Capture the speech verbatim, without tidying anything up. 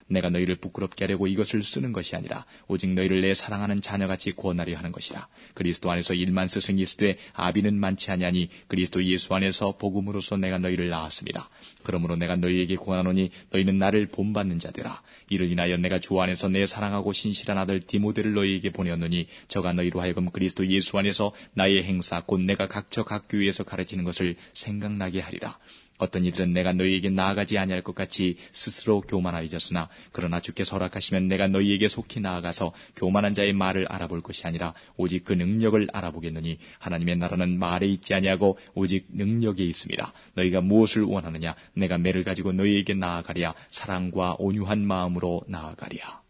내가 너희를 부끄럽게 하려고 이것을 쓰는 것이 아니라 오직 너희를 내 사랑하는 자녀같이 구원하려 하는 것이라. 그리스도 안에서 일만 스승이 있으되 아비는 많지 아니하니 그리스도 예수 안에서 복음으로써 내가 너희를 낳았습니다. 그러므로 내가 너희에게 구하노니 너희는 나를 본받는 자되라. 이를 인하여 내가 주 안에서 내 사랑하고 신실한 아들 디모데를 너희에게 보내었노니 저가 너희로 하여금 그리스도 예수 안에서 나의 행사 곧 내가 각처 각 교회에서 가르치는 것을 생각나게 하리라. 어떤 이들은 내가 너희에게 나아가지 아니할 것 같이 스스로 교만하여졌으나 그러나 주께서 허락하시면 내가 너희에게 속히 나아가서 교만한 자의 말을 알아볼 것이 아니라 오직 그 능력을 알아보겠노니 하나님의 나라는 말에 있지 아니하고 오직 능력에 있습니다. 너희가 무엇을 원하느냐? 내가 매를 가지고 너희에게 나아가랴. 사랑과 온유한 마음으로 나아가랴.